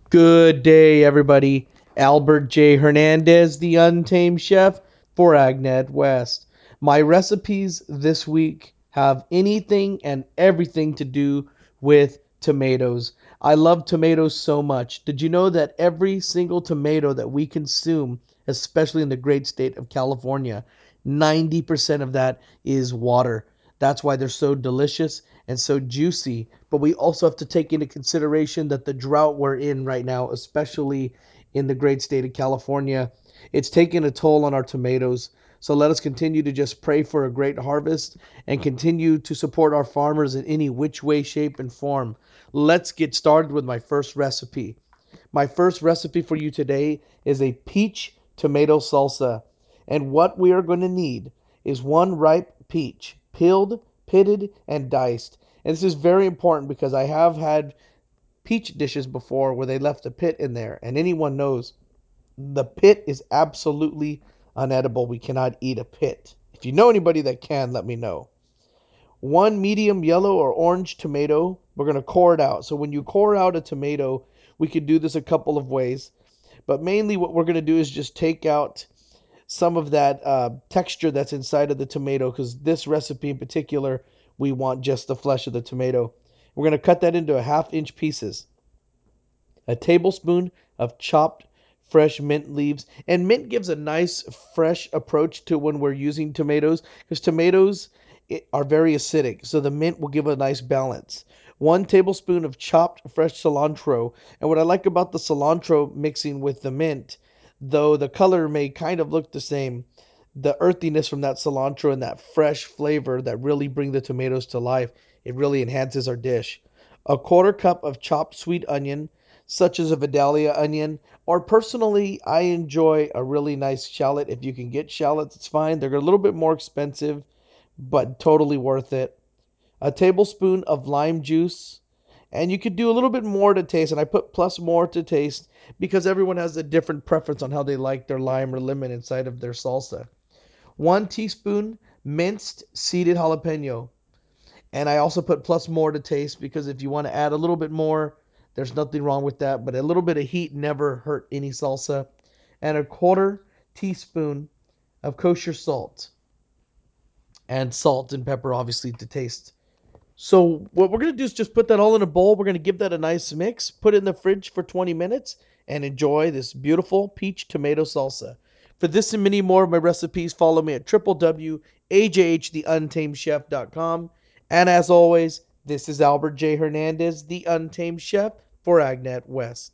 Good day, everybody. Albert J. Hernandez, the Untamed Chef for Agnet West. My recipes this week have anything and everything to do with tomatoes. I love tomatoes so much. Did you know that every single tomato that we consume, especially in the great state of California, 90% of that is water? That's why they're so delicious and so juicy. But we also have to take into consideration that the drought we're in right now, especially in the great state of California, it's taking a toll on our tomatoes. So let us continue to just pray for a great harvest and continue to support our farmers in any which way, shape, and form. Let's get started with my first recipe. My first recipe for you today is a peach tomato salsa. And what we are going to need is one ripe peach, peeled, pitted, and diced. And this is very important because I have had peach dishes before where they left a pit in there. And anyone knows the pit is absolutely unedible. We cannot eat a pit. If you know anybody that can, let me know. One medium yellow or orange tomato. We're going to core it out. So when you core out a tomato, we could do this a couple of ways. But mainly what we're going to do is just take out some of that texture that's inside of the tomato because this recipe in particular, we want just the flesh of the tomato. We're going to cut that into a half-inch pieces. A tablespoon of chopped fresh mint leaves. And mint gives a nice fresh approach to when we're using tomatoes because tomatoes are very acidic. So the mint will give a nice balance. 1 tablespoon of chopped fresh cilantro. And what I like about the cilantro mixing with the mint, though the color may kind of look the same, the earthiness from that cilantro and that fresh flavor that really bring the tomatoes to life, it really enhances our dish. A quarter cup of chopped sweet onion, such as a Vidalia onion, or personally, I enjoy a really nice shallot. If you can get shallots, it's fine. They're a little bit more expensive, but totally worth it. A tablespoon of lime juice, and you could do a little bit more to taste. And I put plus more to taste because everyone has a different preference on how they like their lime or lemon inside of their salsa. 1 teaspoon minced seeded jalapeno. And I also put plus more to taste because if you want to add a little bit more, there's nothing wrong with that. But a little bit of heat never hurt any salsa. And a quarter teaspoon of kosher salt. And salt and pepper, obviously, to taste. So what we're going to do is just put that all in a bowl. We're going to give that a nice mix, put it in the fridge for 20 minutes, and enjoy this beautiful peach tomato salsa. For this and many more of my recipes, follow me at www.ajhtheuntamedchef.com. And as always, this is Albert J. Hernandez, the Untamed Chef for Agnet West.